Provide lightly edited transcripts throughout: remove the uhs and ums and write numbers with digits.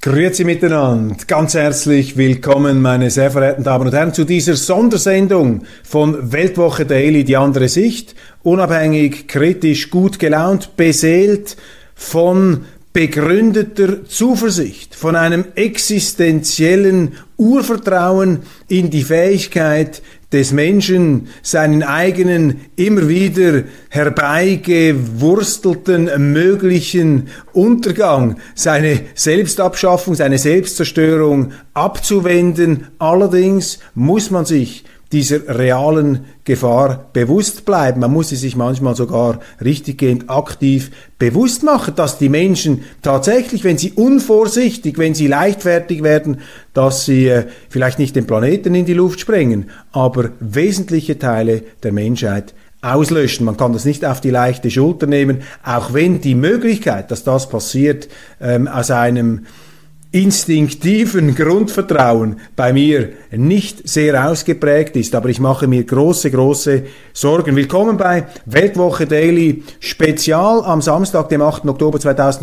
Grüezi miteinander, ganz herzlich willkommen, meine sehr verehrten Damen und Herren, zu dieser Sondersendung von Weltwoche Daily, die andere Sicht, unabhängig, kritisch, gut gelaunt, beseelt von begründeter Zuversicht, von einem existenziellen Urvertrauen in die Fähigkeit des Menschen, seinen eigenen, immer wieder herbeigewurstelten möglichen Untergang, seine Selbstabschaffung, seine Selbstzerstörung abzuwenden. Allerdings muss man sich dieser realen Gefahr bewusst bleiben. Man muss sie sich manchmal sogar richtiggehend aktiv bewusst machen, dass die Menschen tatsächlich, wenn sie unvorsichtig, wenn sie leichtfertig werden, dass sie vielleicht nicht den Planeten in die Luft sprengen, aber wesentliche Teile der Menschheit auslöschen. Man kann das nicht auf die leichte Schulter nehmen, auch wenn die Möglichkeit, dass das passiert, aus einem instinktiven Grundvertrauen bei mir nicht sehr ausgeprägt ist, aber ich mache mir große Sorgen. Willkommen bei Weltwoche Daily Spezial am Samstag, dem 8. Oktober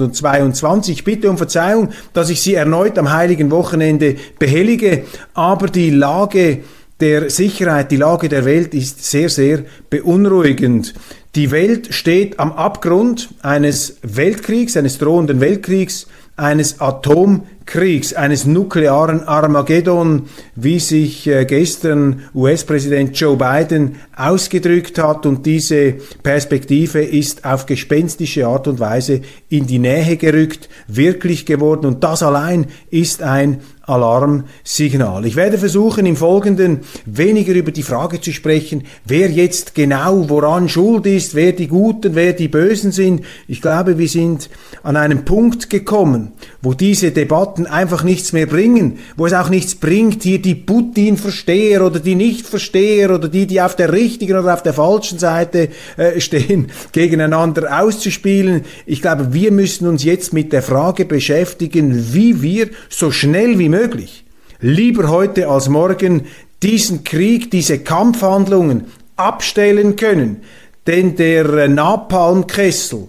2022. Ich bitte um Verzeihung, dass ich Sie erneut am heiligen Wochenende behellige, aber die Lage der Sicherheit, die Lage der Welt ist sehr beunruhigend. Die Welt steht am Abgrund eines Weltkriegs, eines drohenden Weltkriegs, eines Atomkriegs, eines nuklearen Armageddon, wie sich gestern US-Präsident Joe Biden ausgedrückt hat. Und diese Perspektive ist auf gespenstische Art und Weise in die Nähe gerückt, wirklich geworden. Und das allein ist ein Alarmsignal. Ich werde versuchen, im Folgenden weniger über die Frage zu sprechen, wer jetzt genau woran schuld ist, wer die Guten, wer die Bösen sind. Ich glaube, wir sind an einem Punkt gekommen, wo diese Debatten einfach nichts mehr bringen, wo es auch nichts bringt, hier die Putin-Versteher oder die Nicht-Versteher oder die auf der richtigen oder auf der falschen Seite stehen, gegeneinander auszuspielen. Ich glaube, wir müssen uns jetzt mit der Frage beschäftigen, wie wir so schnell wie möglich, lieber heute als morgen, diesen Krieg, diese Kampfhandlungen abstellen können. Denn der Napalmkessel,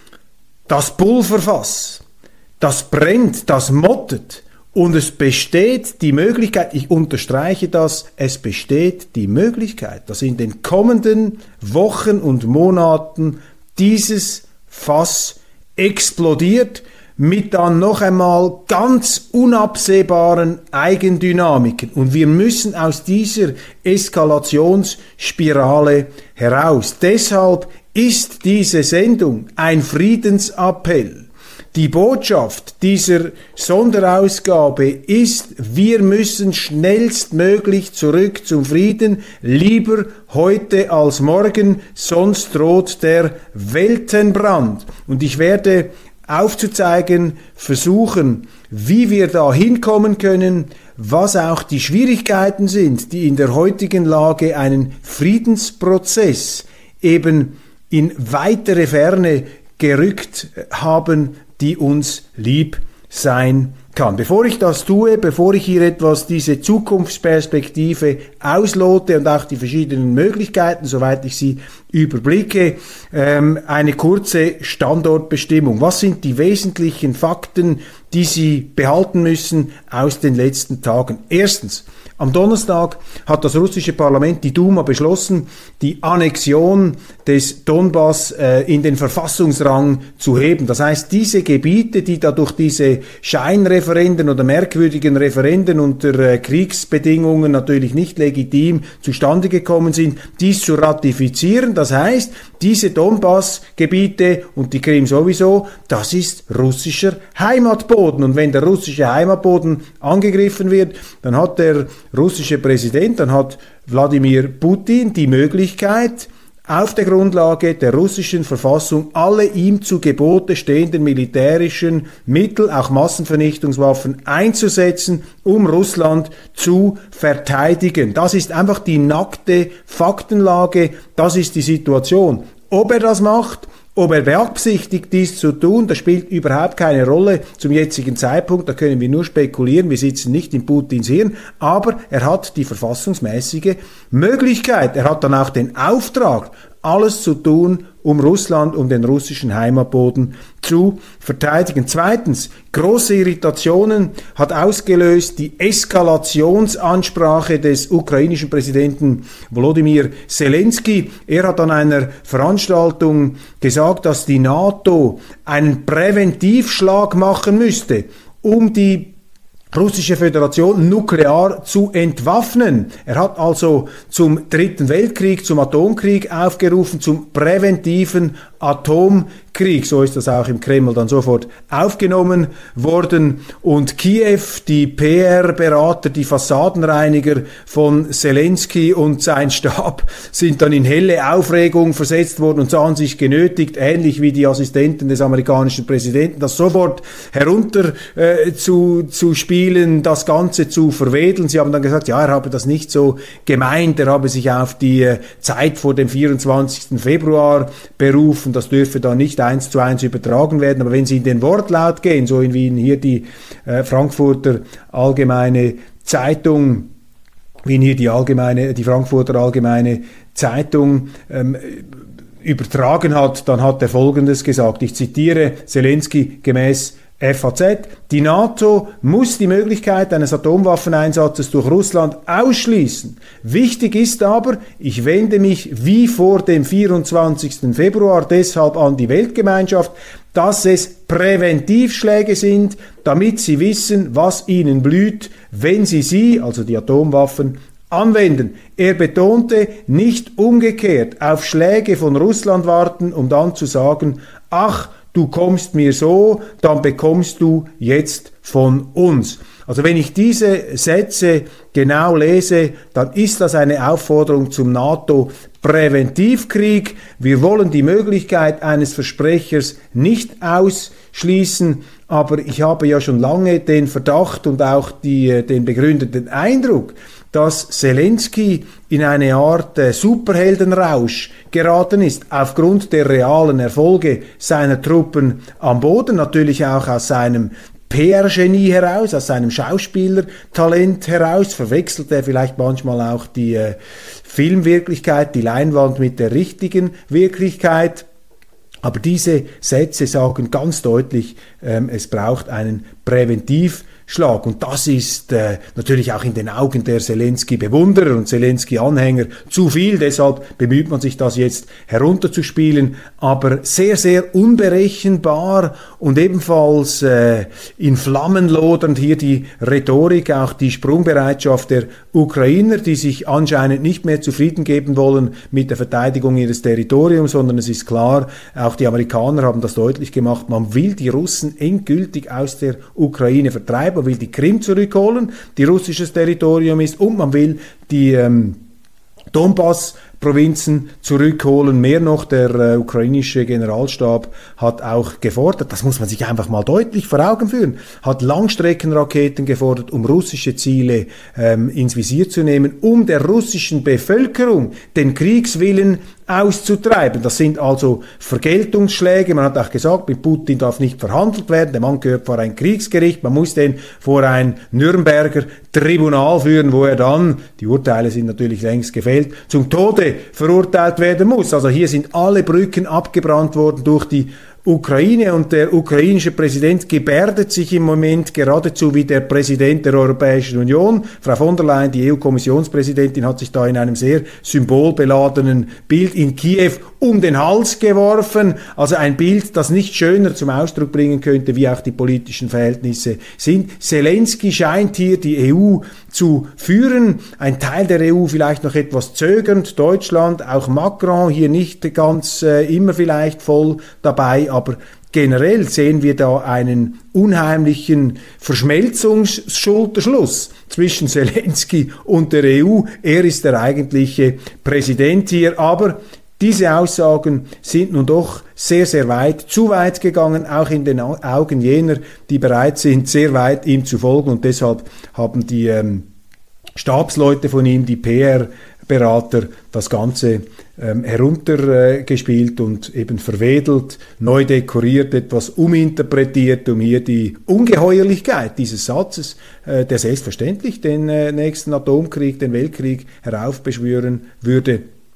das Pulverfass, das brennt, das mottet und es besteht die Möglichkeit, ich unterstreiche das, es besteht die Möglichkeit, dass in den kommenden Wochen und Monaten dieses Fass explodiert, mit dann noch einmal ganz unabsehbaren Eigendynamiken. Und wir müssen aus dieser Eskalationsspirale heraus. Deshalb ist diese Sendung ein Friedensappell. Die Botschaft dieser Sonderausgabe ist, wir müssen schnellstmöglich zurück zum Frieden, lieber heute als morgen, sonst droht der Weltenbrand. Und ich werde aufzuzeigen, versuchen, wie wir da hinkommen können, was auch die Schwierigkeiten sind, die in der heutigen Lage einen Friedensprozess eben in weitere Ferne gerückt haben, die uns lieb sein kann. Bevor ich das tue, bevor ich hier etwas diese Zukunftsperspektive auslote und auch die verschiedenen Möglichkeiten, soweit ich sie überblicke, eine kurze Standortbestimmung. Was sind die wesentlichen Fakten, die Sie behalten müssen aus den letzten Tagen? Erstens, am Donnerstag hat das russische Parlament, die Duma, beschlossen, die Annexion des Donbass in den Verfassungsrang zu heben. Das heißt, diese Gebiete, die da durch diese Scheinreferenden oder merkwürdigen Referenden unter Kriegsbedingungen natürlich nicht legitim zustande gekommen sind, dies zu ratifizieren. Das heißt, diese Donbass-Gebiete und die Krim sowieso, das ist russischer Heimatboden. Und wenn der russische Heimatboden angegriffen wird, dann hat der russische Präsident, dann hat Wladimir Putin die Möglichkeit, auf der Grundlage der russischen Verfassung alle ihm zu Gebote stehenden militärischen Mittel, auch Massenvernichtungswaffen, einzusetzen, um Russland zu verteidigen. Das ist einfach die nackte Faktenlage, das ist die Situation. Ob er das macht, ob er beabsichtigt, dies zu tun, das spielt überhaupt keine Rolle zum jetzigen Zeitpunkt, da können wir nur spekulieren, wir sitzen nicht in Putins Hirn, aber er hat die verfassungsmäßige Möglichkeit, er hat dann auch den Auftrag, alles zu tun, um Russland, um den russischen Heimatboden zu verteidigen. Zweitens, große Irritationen hat ausgelöst die Eskalationsansprache des ukrainischen Präsidenten Volodymyr Zelensky. Er hat an einer Veranstaltung gesagt, dass die NATO einen Präventivschlag machen müsste, um die russische Föderation nuklear zu entwaffnen. Er hat also zum Dritten Weltkrieg, zum Atomkrieg aufgerufen, zum präventiven Atomkrieg. So ist das auch im Kreml dann sofort aufgenommen worden. Und Kiew, die PR-Berater, die Fassadenreiniger von Zelensky und sein Stab sind dann in helle Aufregung versetzt worden und sahen sich genötigt, ähnlich wie die Assistenten des amerikanischen Präsidenten, das sofort herunter zu spielen, das Ganze zu verwedeln. Sie haben dann gesagt, ja, er habe das nicht so gemeint, er habe sich auf die Zeit vor dem 24. Februar berufen, das dürfe dann nicht 1:1 übertragen werden, aber wenn Sie in den Wortlaut gehen, so wie ihn hier die Frankfurter Allgemeine Zeitung, wie ihn hier die Frankfurter Allgemeine Zeitung übertragen hat, dann hat er Folgendes gesagt, ich zitiere Zelensky gemäß FAZ, die NATO muss die Möglichkeit eines Atomwaffeneinsatzes durch Russland ausschließen. Wichtig ist aber, ich wende mich wie vor dem 24. Februar deshalb an die Weltgemeinschaft, dass es Präventivschläge sind, damit sie wissen, was ihnen blüht, wenn sie, also die Atomwaffen, anwenden. Er betonte, nicht umgekehrt auf Schläge von Russland warten, um dann zu sagen, ach, du kommst mir so, dann bekommst du jetzt von uns. Also wenn ich diese Sätze genau lese, dann ist das eine Aufforderung zum NATO-Präventivkrieg. Wir wollen die Möglichkeit eines Versprechers nicht ausschließen, aber ich habe ja schon lange den Verdacht und auch den begründeten Eindruck, dass Zelensky in eine Art Superheldenrausch geraten ist, aufgrund der realen Erfolge seiner Truppen am Boden, natürlich auch aus seinem PR-Genie heraus, aus seinem Schauspielertalent heraus, verwechselt er vielleicht manchmal auch die Filmwirklichkeit, die Leinwand mit der richtigen Wirklichkeit. Aber diese Sätze sagen ganz deutlich, es braucht einen Präventivschlag. Und das ist natürlich auch in den Augen der Zelensky-Bewunderer und Zelensky-Anhänger zu viel. Deshalb bemüht man sich, das jetzt herunterzuspielen. Aber sehr, sehr unberechenbar und ebenfalls in Flammen lodernd hier die Rhetorik, auch die Sprungbereitschaft der Ukrainer, die sich anscheinend nicht mehr zufrieden geben wollen mit der Verteidigung ihres Territoriums, sondern es ist klar, auch die Amerikaner haben das deutlich gemacht, man will die Russen endgültig aus der Ukraine vertreiben. Man will die Krim zurückholen, die russisches Territorium ist, und man will die Donbass-Provinzen zurückholen. Mehr noch, der ukrainische Generalstab hat auch gefordert, das muss man sich einfach mal deutlich vor Augen führen, hat Langstreckenraketen gefordert, um russische Ziele ins Visier zu nehmen, um der russischen Bevölkerung den Kriegswillen auszutreiben. Das sind also Vergeltungsschläge. Man hat auch gesagt, mit Putin darf nicht verhandelt werden. Der Mann gehört vor ein Kriegsgericht. Man muss den vor ein Nürnberger Tribunal führen, wo er dann, die Urteile sind natürlich längst gefällt, zum Tode verurteilt werden muss. Also hier sind alle Brücken abgebrannt worden durch die Ukraine, und der ukrainische Präsident gebärdet sich im Moment geradezu wie der Präsident der Europäischen Union. Frau von der Leyen, die EU-Kommissionspräsidentin, hat sich da in einem sehr symbolbeladenen Bild in Kiew um den Hals geworfen. Also ein Bild, das nicht schöner zum Ausdruck bringen könnte, wie auch die politischen Verhältnisse sind. Zelensky scheint hier die EU zu führen. Ein Teil der EU vielleicht noch etwas zögernd. Deutschland, auch Macron hier nicht ganz immer vielleicht voll dabei, aber generell sehen wir da einen unheimlichen Verschmelzungsschulterschluss zwischen Zelensky und der EU. Er ist der eigentliche Präsident hier, aber diese Aussagen sind nun doch sehr, sehr weit, zu weit gegangen, auch in den Augen jener, die bereit sind, sehr weit ihm zu folgen, und deshalb haben die Stabsleute von ihm, die PR-Berater, das Ganze heruntergespielt und eben verwedelt, neu dekoriert, etwas uminterpretiert, um hier die Ungeheuerlichkeit dieses Satzes, der selbstverständlich den nächsten Atomkrieg, den Weltkrieg heraufbeschwören würde,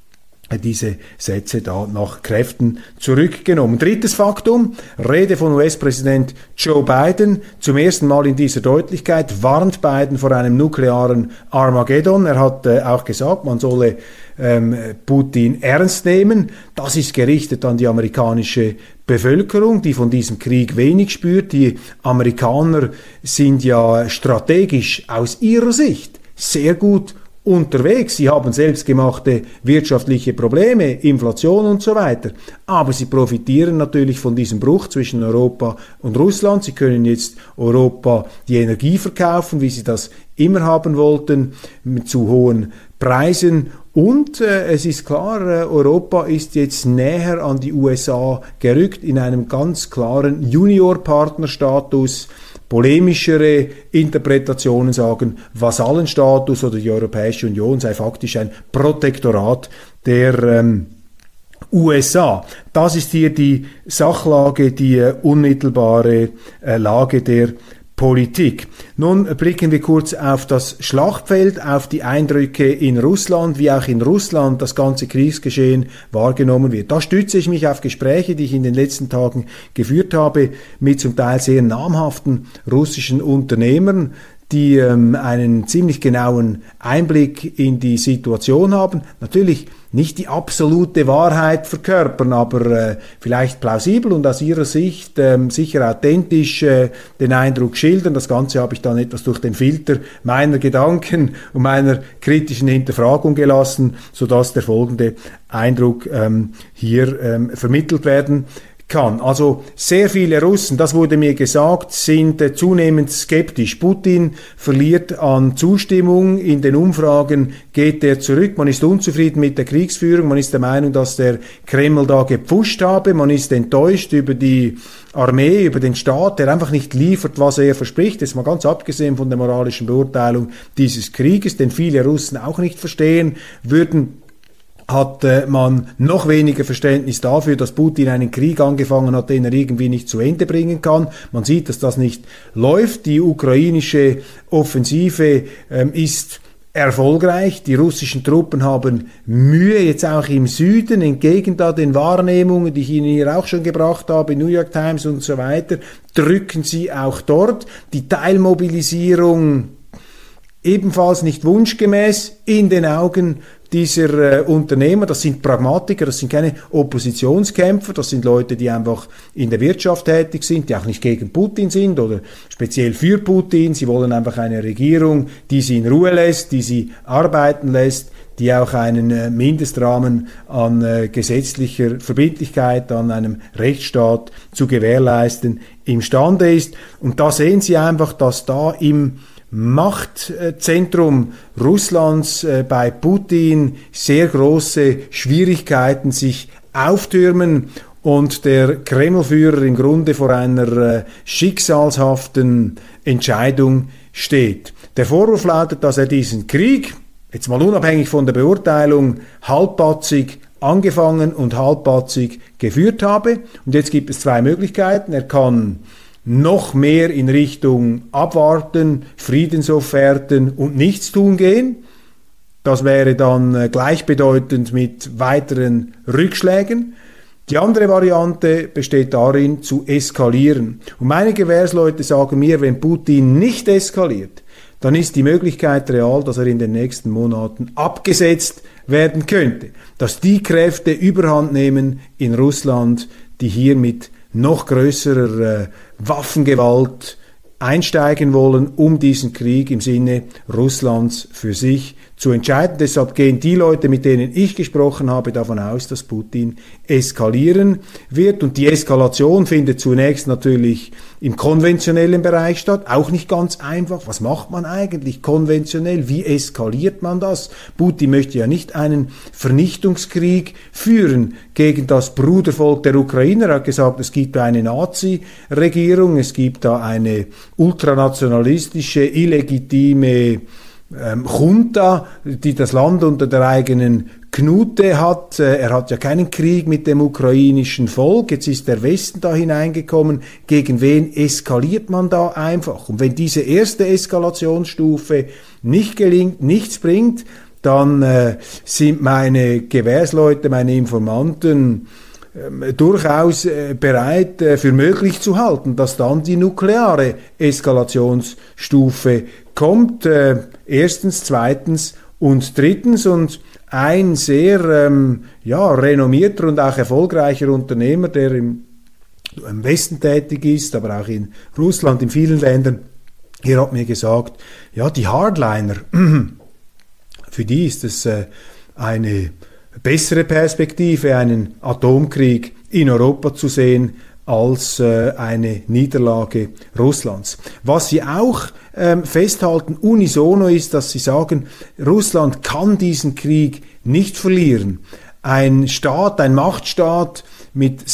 diese Sätze da nach Kräften zurückgenommen. Drittes Faktum, Rede von US-Präsident Joe Biden. Zum ersten Mal in dieser Deutlichkeit warnt Biden vor einem nuklearen Armageddon. Er hat auch gesagt, man solle Putin ernst nehmen. Das ist gerichtet an die amerikanische Bevölkerung, die von diesem Krieg wenig spürt. Die Amerikaner sind ja strategisch aus ihrer Sicht sehr gut unterwegs. Sie haben selbstgemachte wirtschaftliche Probleme, Inflation und so weiter. Aber sie profitieren natürlich von diesem Bruch zwischen Europa und Russland. Sie können jetzt Europa die Energie verkaufen, wie sie das immer haben wollten, mit zu hohen Preisen. Und es ist klar, Europa ist jetzt näher an die USA gerückt in einem ganz klaren Juniorpartnerstatus. Polemischere Interpretationen sagen, Vasallenstatus oder die Europäische Union sei faktisch ein Protektorat der USA. Das ist hier die Sachlage, die unmittelbare Lage der Politik. Nun blicken wir kurz auf das Schlachtfeld, auf die Eindrücke in Russland, wie auch in Russland das ganze Kriegsgeschehen wahrgenommen wird. Da stütze ich mich auf Gespräche, die ich in den letzten Tagen geführt habe, mit zum Teil sehr namhaften russischen Unternehmern, die einen ziemlich genauen Einblick in die Situation haben. Natürlich nicht die absolute Wahrheit verkörpern, aber vielleicht plausibel und aus ihrer Sicht sicher authentisch den Eindruck schildern. Das Ganze habe ich dann etwas durch den Filter meiner Gedanken und meiner kritischen Hinterfragung gelassen, sodass der folgende Eindruck hier vermittelt werden kann. Also sehr viele Russen, das wurde mir gesagt, sind zunehmend skeptisch. Putin verliert an Zustimmung. In den Umfragen geht er zurück. Man ist unzufrieden mit der Kriegsführung. Man ist der Meinung, dass der Kreml da gepfuscht habe. Man ist enttäuscht über die Armee, über den Staat, der einfach nicht liefert, was er verspricht. Jetzt mal ganz abgesehen von der moralischen Beurteilung dieses Krieges, den viele Russen auch nicht verstehen würden, hat man noch weniger Verständnis dafür, dass Putin einen Krieg angefangen hat, den er irgendwie nicht zu Ende bringen kann. Man sieht, dass das nicht läuft. Die ukrainische Offensive ist erfolgreich. Die russischen Truppen haben Mühe, jetzt auch im Süden, entgegen da den Wahrnehmungen, die ich Ihnen hier auch schon gebracht habe, New York Times und so weiter, drücken sie auch dort. Die Teilmobilisierung ebenfalls nicht wunschgemäß in den Augen dieser Unternehmer. Das sind Pragmatiker, das sind keine Oppositionskämpfer, das sind Leute, die einfach in der Wirtschaft tätig sind, die auch nicht gegen Putin sind oder speziell für Putin. Sie wollen einfach eine Regierung, die sie in Ruhe lässt, die sie arbeiten lässt, die auch einen Mindestrahmen an gesetzlicher Verbindlichkeit, an einem Rechtsstaat zu gewährleisten imstande ist. Und da sehen Sie einfach, dass da im Machtzentrum Russlands bei Putin sehr große Schwierigkeiten sich auftürmen und der Kremlführer im Grunde vor einer schicksalshaften Entscheidung steht. Der Vorwurf lautet, dass er diesen Krieg, jetzt mal unabhängig von der Beurteilung, halbpatzig angefangen und halbpatzig geführt habe. Und jetzt gibt es zwei Möglichkeiten. Er kann noch mehr in Richtung Abwarten, Friedensofferten und Nichtstun gehen. Das wäre dann gleichbedeutend mit weiteren Rückschlägen. Die andere Variante besteht darin, zu eskalieren. Und meine Gewährsleute sagen mir, wenn Putin nicht eskaliert, dann ist die Möglichkeit real, dass er in den nächsten Monaten abgesetzt werden könnte. Dass die Kräfte Überhand nehmen in Russland, die hier mit noch größerer Waffengewalt einsteigen wollen, um diesen Krieg im Sinne Russlands für sich zu entscheiden. Deshalb gehen die Leute, mit denen ich gesprochen habe, davon aus, dass Putin eskalieren wird. Und die Eskalation findet zunächst natürlich im konventionellen Bereich statt. Auch nicht ganz einfach. Was macht man eigentlich konventionell? Wie eskaliert man das? Putin möchte ja nicht einen Vernichtungskrieg führen gegen das Brudervolk der Ukrainer. Er hat gesagt, es gibt da eine Nazi-Regierung, es gibt da eine ultranationalistische, illegitime Junta, die das Land unter der eigenen Knute hat. Er hat ja keinen Krieg mit dem ukrainischen Volk. Jetzt ist der Westen da hineingekommen. Gegen wen eskaliert man da einfach? Und wenn diese erste Eskalationsstufe nicht gelingt, nichts bringt, dann sind meine Gewährsleute, meine Informanten durchaus bereit für möglich zu halten, dass dann die nukleare Eskalationsstufe kommt. Erstens, zweitens und drittens. Und ein sehr renommierter und auch erfolgreicher Unternehmer, der im Westen tätig ist, aber auch in Russland, in vielen Ländern, er hat mir gesagt, ja, die Hardliner, für die ist es eine bessere Perspektive, einen Atomkrieg in Europa zu sehen, als eine Niederlage Russlands. Was sie auch festhalten, unisono ist, dass sie sagen, Russland kann diesen Krieg nicht verlieren. Ein Staat, ein Machtstaat mit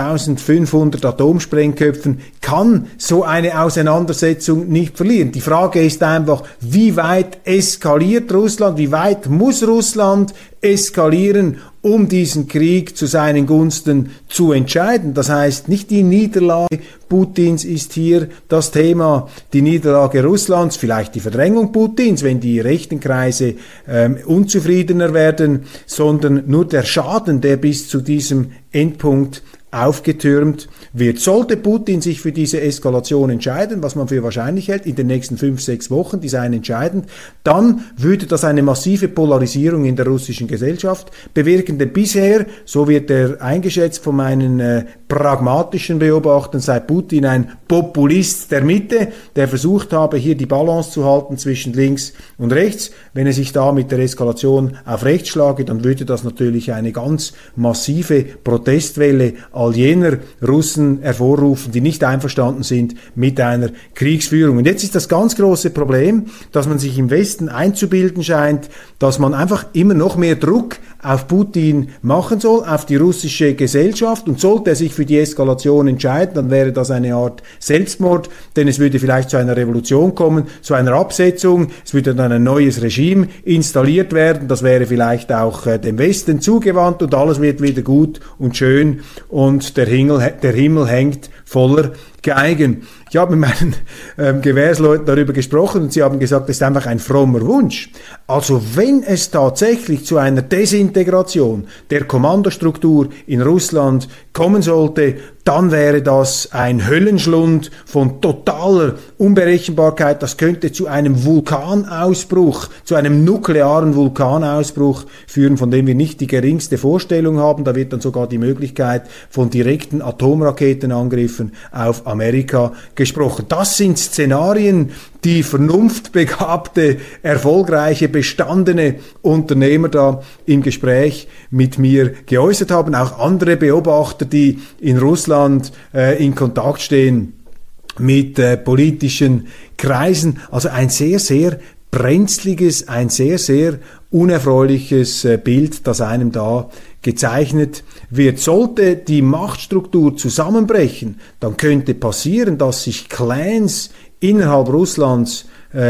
6.500 Atomsprengköpfen kann so eine Auseinandersetzung nicht verlieren. Die Frage ist einfach, wie weit eskaliert Russland, wie weit muss Russland eskalieren, um diesen Krieg zu seinen Gunsten zu entscheiden. Das heißt, nicht die Niederlage Putins ist hier das Thema, die Niederlage Russlands, vielleicht die Verdrängung Putins, wenn die rechten Kreise unzufriedener werden, sondern nur der Schaden, der bis zu diesem Endpunkt aufgetürmt wird. Sollte Putin sich für diese Eskalation entscheiden, was man für wahrscheinlich hält, in den nächsten 5-6 Wochen, die seien entscheidend, dann würde das eine massive Polarisierung in der russischen Gesellschaft bewirken, denn bisher, so wird er eingeschätzt von meinen pragmatischen Beobachtern, sei Putin ein Populist der Mitte, der versucht habe, hier die Balance zu halten zwischen links und rechts. Wenn er sich da mit der Eskalation auf rechts schlage, dann würde das natürlich eine ganz massive Protestwelle all jener Russen hervorrufen, die nicht einverstanden sind mit einer Kriegsführung. Und jetzt ist das ganz große Problem, dass man sich im Westen einzubilden scheint, dass man einfach immer noch mehr Druck auf Putin machen soll, auf die russische Gesellschaft, und sollte er sich für die Eskalation entscheiden, dann wäre das eine Art Selbstmord, denn es würde vielleicht zu einer Revolution kommen, zu einer Absetzung, es würde dann ein neues Regime installiert werden, das wäre vielleicht auch dem Westen zugewandt und alles wird wieder gut und schön und der Himmel hängt voller Geigen. Ich habe mit meinen Gewährsleuten darüber gesprochen und sie haben gesagt, das ist einfach ein frommer Wunsch. Also wenn es tatsächlich zu einer Desintegration der Kommandostruktur in Russland kommen sollte, dann wäre das ein Höllenschlund von totaler Unberechenbarkeit. Das könnte zu einem Vulkanausbruch, zu einem nuklearen Vulkanausbruch führen, von dem wir nicht die geringste Vorstellung haben. Da wird dann sogar die Möglichkeit von direkten Atomraketenangriffen auf Amerika gesprochen. Das sind Szenarien, die vernunftbegabte, erfolgreiche, bestandene Unternehmer da im Gespräch mit mir geäußert haben. Auch andere Beobachter, die in Russland in Kontakt stehen mit politischen Kreisen. Also ein sehr, sehr brenzliges, ein sehr, sehr unerfreuliches Bild, das einem da gezeichnet wird. Sollte die Machtstruktur zusammenbrechen, dann könnte passieren, dass sich Clans innerhalb Russlands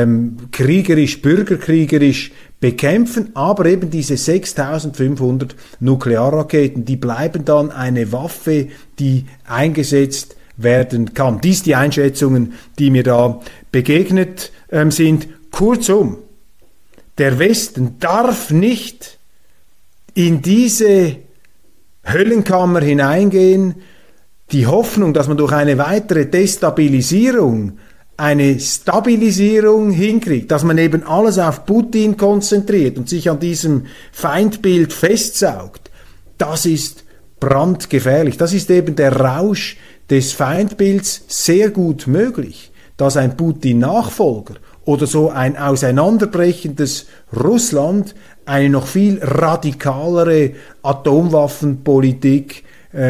bürgerkriegerisch bekämpfen, aber eben diese 6.500 Nuklearraketen, die bleiben dann eine Waffe, die eingesetzt werden kann. Dies die Einschätzungen, die mir da begegnet sind. Kurzum, der Westen darf nicht in diese Höllenkammer hineingehen, die Hoffnung, dass man durch eine weitere Destabilisierung eine Stabilisierung hinkriegt, dass man eben alles auf Putin konzentriert und sich an diesem Feindbild festsaugt, das ist brandgefährlich. Das ist eben der Rausch des Feindbilds sehr gut möglich, dass ein Putin-Nachfolger oder so ein auseinanderbrechendes Russland eine noch viel radikalere Atomwaffenpolitik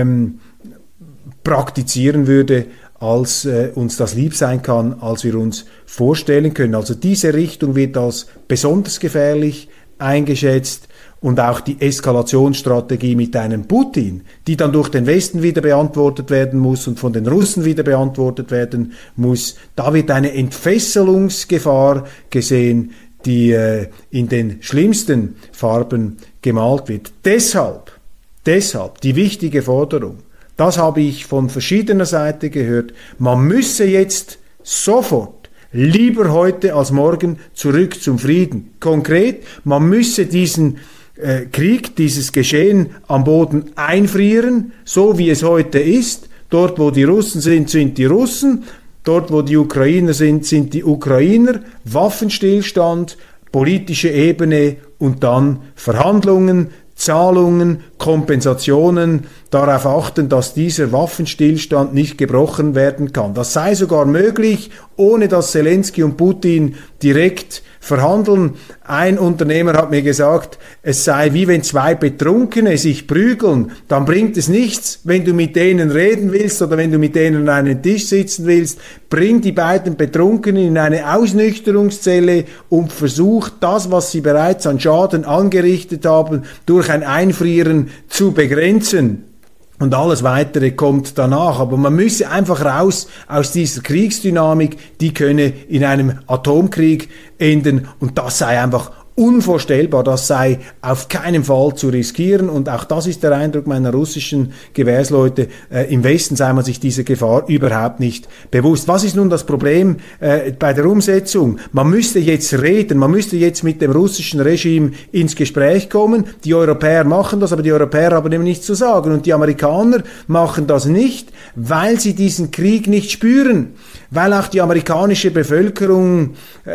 praktizieren würde, als uns das lieb sein kann, als wir uns vorstellen können. Also diese Richtung wird als besonders gefährlich eingeschätzt und auch die Eskalationsstrategie mit einem Putin, die dann durch den Westen wieder beantwortet werden muss und von den Russen wieder beantwortet werden muss, da wird eine Entfesselungsgefahr gesehen, die in den schlimmsten Farben gemalt wird. Deshalb die wichtige Forderung, das habe ich von verschiedener Seite gehört, man müsse jetzt sofort Lieber heute als morgen zurück zum Frieden. Konkret, man müsse diesen Krieg, dieses Geschehen am Boden einfrieren, so wie es heute ist. Dort, wo die Russen sind, sind die Russen. Dort, wo die Ukrainer sind, sind die Ukrainer. Waffenstillstand, politische Ebene und dann Verhandlungen, Zahlungen, Kompensationen, darauf achten, dass dieser Waffenstillstand nicht gebrochen werden kann. Das sei sogar möglich, ohne dass Zelensky und Putin direkt verhandeln. Ein Unternehmer hat mir gesagt, es sei wie wenn zwei Betrunkene sich prügeln. Dann bringt es nichts, wenn du mit denen reden willst oder wenn du mit denen an einen Tisch sitzen willst. Bring die beiden Betrunkenen in eine Ausnüchterungszelle und versuch das, was sie bereits an Schaden angerichtet haben, durch ein Einfrieren zu begrenzen. Und alles Weitere kommt danach. Aber man müsse einfach raus aus dieser Kriegsdynamik, die könne in einem Atomkrieg enden. Und das sei einfach unvorstellbar, das sei auf keinen Fall zu riskieren. Und auch das ist der Eindruck meiner russischen Gewährsleute. Im Westen sei man sich dieser Gefahr überhaupt nicht bewusst. Was ist nun das Problem bei der Umsetzung? Man müsste jetzt reden, man müsste jetzt mit dem russischen Regime ins Gespräch kommen. Die Europäer machen das, aber die Europäer haben eben nichts zu sagen. Und die Amerikaner machen das nicht, weil sie diesen Krieg nicht spüren. Weil auch die amerikanische Bevölkerung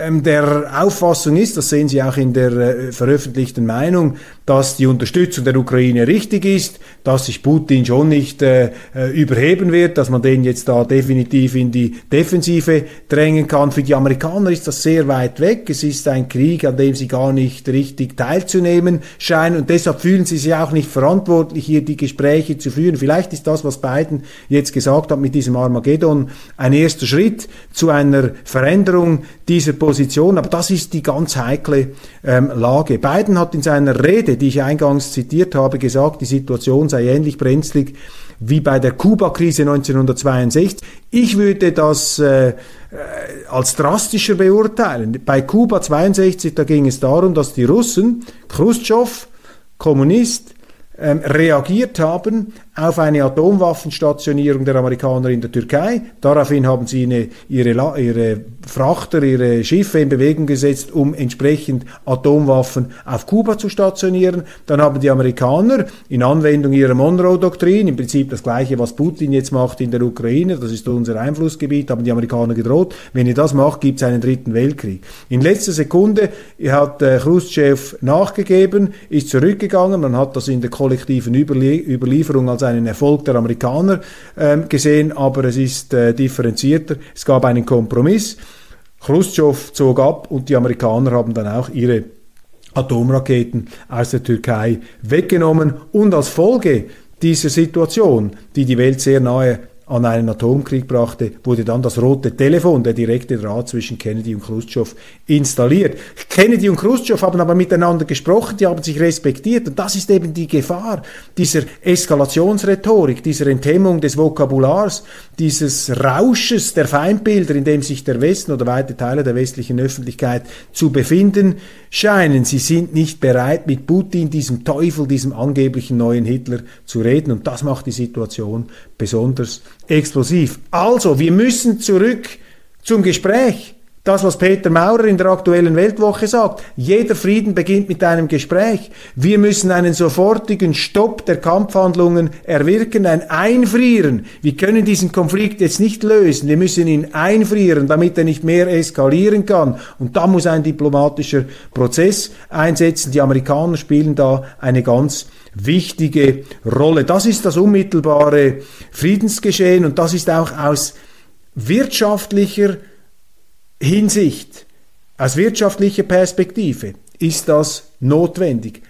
der Auffassung ist, das sehen Sie auch in der veröffentlichten Meinung, dass die Unterstützung der Ukraine richtig ist, dass sich Putin schon nicht überheben wird, dass man den jetzt da definitiv in die Defensive drängen kann. Für die Amerikaner ist das sehr weit weg. Es ist ein Krieg, an dem sie gar nicht richtig teilzunehmen scheinen und deshalb fühlen sie sich auch nicht verantwortlich, hier die Gespräche zu führen. Vielleicht ist das, was Biden jetzt gesagt hat mit diesem Armageddon, ein erster Schritt zu einer Veränderung dieser Position, aber das ist die ganz heikle Lage. Biden hat in seiner Rede, die ich eingangs zitiert habe, gesagt, die Situation sei ähnlich brenzlig wie bei der Kuba-Krise 1962. Ich würde das als drastischer beurteilen. Bei Kuba 62, da ging es darum, dass die Russen, Khrushchev, Kommunist, reagiert haben auf eine Atomwaffenstationierung der Amerikaner in der Türkei. Daraufhin haben sie ihre Frachter, ihre Schiffe in Bewegung gesetzt, um entsprechend Atomwaffen auf Kuba zu stationieren. Dann haben die Amerikaner in Anwendung ihrer Monroe-Doktrin, im Prinzip das Gleiche, was Putin jetzt macht in der Ukraine, das ist unser Einflussgebiet, haben die Amerikaner gedroht, wenn ihr das macht, gibt es einen dritten Weltkrieg. In letzter Sekunde hat Khrushchev nachgegeben, ist zurückgegangen, man hat das in der kollektiven Überlieferung als einen Erfolg der Amerikaner gesehen, aber es ist differenzierter. Es gab einen Kompromiss. Khrushchev zog ab und die Amerikaner haben dann auch ihre Atomraketen aus der Türkei weggenommen und als Folge dieser Situation, die die Welt sehr nahe an einen Atomkrieg brachte, wurde dann das rote Telefon, der direkte Draht zwischen Kennedy und Khrushchev, installiert. Kennedy und Khrushchev haben aber miteinander gesprochen, die haben sich respektiert und das ist eben die Gefahr dieser Eskalationsrhetorik, dieser Enthemmung des Vokabulars, dieses Rausches der Feindbilder, in dem sich der Westen oder weite Teile der westlichen Öffentlichkeit zu befinden scheinen. Sie sind nicht bereit, mit Putin, diesem Teufel, diesem angeblichen neuen Hitler zu reden und das macht die Situation besonders explosiv. Also, wir müssen zurück zum Gespräch. Das, was Peter Maurer in der Aktuellen Weltwoche sagt. Jeder Frieden beginnt mit einem Gespräch. Wir müssen einen sofortigen Stopp der Kampfhandlungen erwirken, ein Einfrieren. Wir können diesen Konflikt jetzt nicht lösen. Wir müssen ihn einfrieren, damit er nicht mehr eskalieren kann. Und da muss ein diplomatischer Prozess einsetzen. Die Amerikaner spielen da eine ganz wichtige Rolle. Das ist das unmittelbare Friedensgeschehen und das ist auch aus wirtschaftlicher Hinsicht, aus wirtschaftlicher Perspektive ist das notwendig,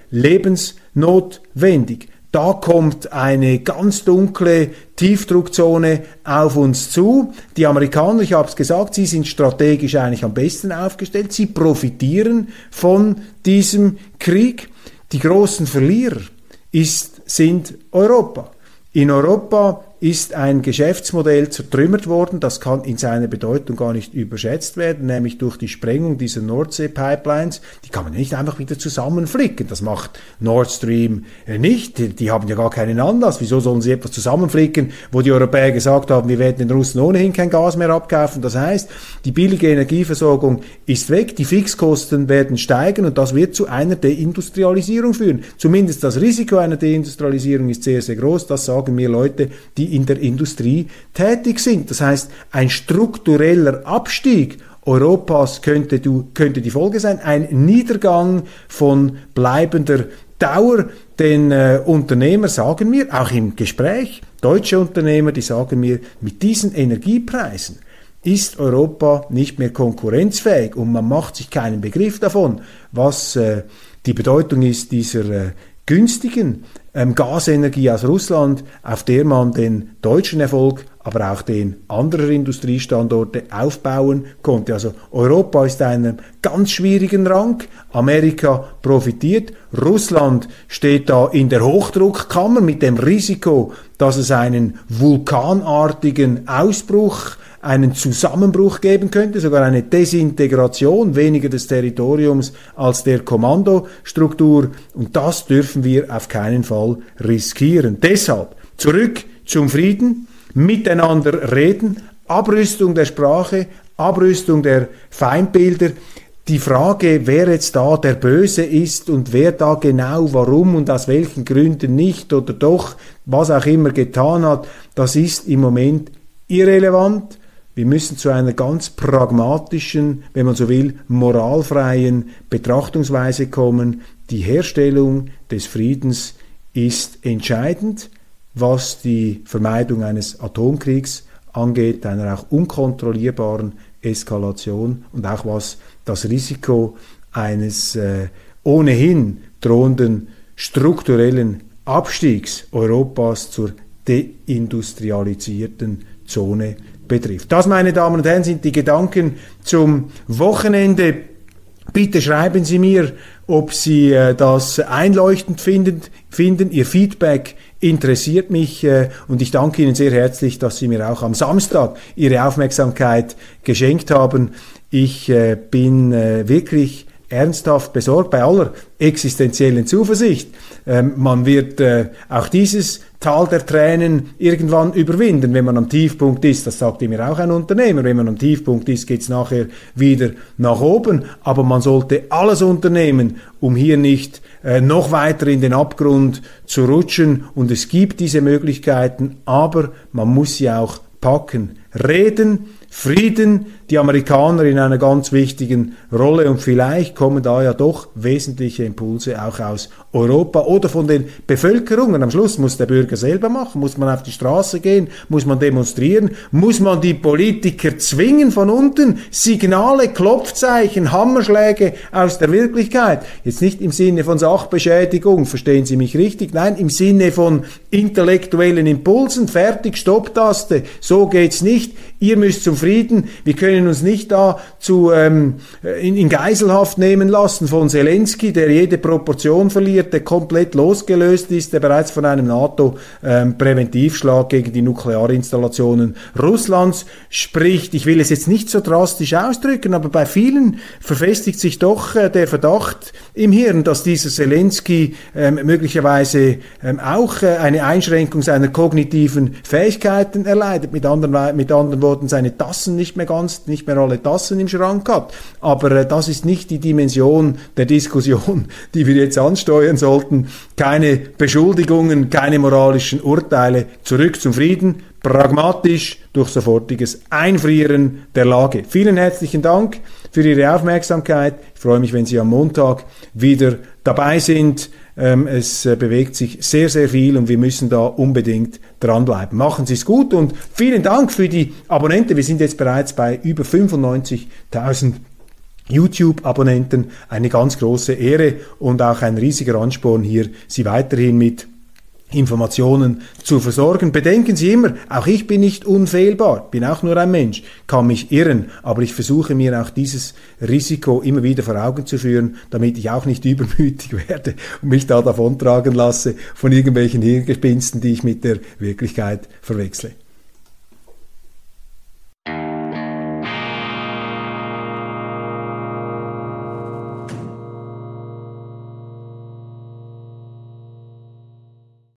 lebensnotwendig. Da kommt eine ganz dunkle Tiefdruckzone auf uns zu. Die Amerikaner, ich habe es gesagt, sie sind strategisch eigentlich am besten aufgestellt. Sie profitieren von diesem Krieg. Die großen Verlierer sind Europa. In Europa ist ein Geschäftsmodell zertrümmert worden, das kann in seiner Bedeutung gar nicht überschätzt werden, nämlich durch die Sprengung dieser Nordsee-Pipelines. Die kann man nicht einfach wieder zusammenflicken. Das macht Nord Stream nicht. Die haben ja gar keinen Anlass. Wieso sollen sie etwas zusammenflicken, wo die Europäer gesagt haben, wir werden den Russen ohnehin kein Gas mehr abkaufen. Das heißt, die billige Energieversorgung ist weg, die Fixkosten werden steigen und das wird zu einer Deindustrialisierung führen. Zumindest das Risiko einer Deindustrialisierung ist sehr, sehr groß. Das sagen mir Leute, die in der Industrie tätig sind. Das heißt, ein struktureller Abstieg Europas könnte die Folge sein, ein Niedergang von bleibender Dauer. Denn Unternehmer sagen mir, auch im Gespräch, deutsche Unternehmer, die sagen mir, mit diesen Energiepreisen ist Europa nicht mehr konkurrenzfähig und man macht sich keinen Begriff davon, was die Bedeutung ist dieser günstigen Gasenergie aus Russland, auf der man den deutschen Erfolg, aber auch den anderer Industriestandorte aufbauen konnte. Also Europa ist in einem ganz schwierigen Rang, Amerika profitiert, Russland steht da in der Hochdruckkammer mit dem Risiko, dass es einen vulkanartigen Ausbruch, einen Zusammenbruch geben könnte, sogar eine Desintegration, weniger des Territoriums als der Kommandostruktur. Und das dürfen wir auf keinen Fall riskieren. Deshalb zurück zum Frieden, miteinander reden, Abrüstung der Sprache, Abrüstung der Feindbilder. Die Frage, wer jetzt da der Böse ist und wer da genau warum und aus welchen Gründen nicht oder doch, was auch immer getan hat, das ist im Moment irrelevant. Wir müssen zu einer ganz pragmatischen, wenn man so will, moralfreien Betrachtungsweise kommen. Die Herstellung des Friedens ist entscheidend, was die Vermeidung eines Atomkriegs angeht, einer auch unkontrollierbaren Eskalation und auch was das Risiko eines ohnehin drohenden strukturellen Abstiegs Europas zur deindustrialisierten Zone betrifft. Das, meine Damen und Herren, sind die Gedanken zum Wochenende. Bitte schreiben Sie mir, ob Sie das einleuchtend finden. Ihr Feedback interessiert mich und ich danke Ihnen sehr herzlich, dass Sie mir auch am Samstag Ihre Aufmerksamkeit geschenkt haben. Ich bin wirklich ernsthaft besorgt bei aller existenziellen Zuversicht. Man wird auch dieses Tal der Tränen irgendwann überwinden, wenn man am Tiefpunkt ist. Das sagte mir auch ein Unternehmer. Wenn man am Tiefpunkt ist, geht's nachher wieder nach oben. Aber man sollte alles unternehmen, um hier nicht noch weiter in den Abgrund zu rutschen. Und es gibt diese Möglichkeiten, aber man muss sie auch packen. Reden, Frieden, die Amerikaner in einer ganz wichtigen Rolle und vielleicht kommen da ja doch wesentliche Impulse auch aus Europa oder von den Bevölkerungen. Am Schluss muss der Bürger selber machen, muss man auf die Straße gehen, muss man demonstrieren, muss man die Politiker zwingen von unten, Signale, Klopfzeichen, Hammerschläge aus der Wirklichkeit. Jetzt nicht im Sinne von Sachbeschädigung, verstehen Sie mich richtig, nein, im Sinne von intellektuellen Impulsen, fertig, Stopptaste, so geht's nicht, ihr müsst zum Frieden, wir können uns nicht da in Geiselhaft nehmen lassen von Zelensky, der jede Proportion verliert, der komplett losgelöst ist, der bereits von einem NATO-Präventivschlag gegen die Nuklearinstallationen Russlands spricht. Ich will es jetzt nicht so drastisch ausdrücken, aber bei vielen verfestigt sich doch der Verdacht im Hirn, dass dieser Zelensky möglicherweise auch eine Einschränkung seiner kognitiven Fähigkeiten erleidet. Mit anderen Worten, seine Tassen nicht mehr alle Tassen im Schrank hat. Aber das ist nicht die Dimension der Diskussion, die wir jetzt ansteuern sollten. Keine Beschuldigungen, keine moralischen Urteile. Zurück zum Frieden, pragmatisch durch sofortiges Einfrieren der Lage. Vielen herzlichen Dank für Ihre Aufmerksamkeit. Ich freue mich, wenn Sie am Montag wieder dabei sind. Es bewegt sich sehr, sehr viel und wir müssen da unbedingt dranbleiben. Machen Sie es gut und vielen Dank für die Abonnenten. Wir sind jetzt bereits bei über 95.000 YouTube-Abonnenten. Eine ganz große Ehre und auch ein riesiger Ansporn hier, Sie weiterhin mit Informationen zu versorgen. Bedenken Sie immer, auch ich bin nicht unfehlbar, bin auch nur ein Mensch, kann mich irren, aber ich versuche mir auch dieses Risiko immer wieder vor Augen zu führen, damit ich auch nicht übermütig werde und mich da davontragen lasse von irgendwelchen Hirngespinsten, die ich mit der Wirklichkeit verwechsle.